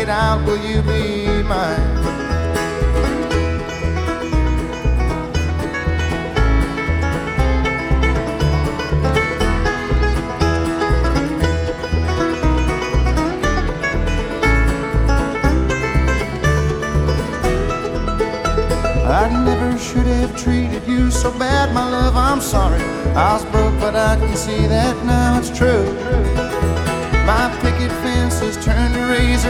it out, will you be mine? I never should have treated you so bad, my love, I'm sorry. I was broke, but I can see that now it's true. My picket fence has turned to razor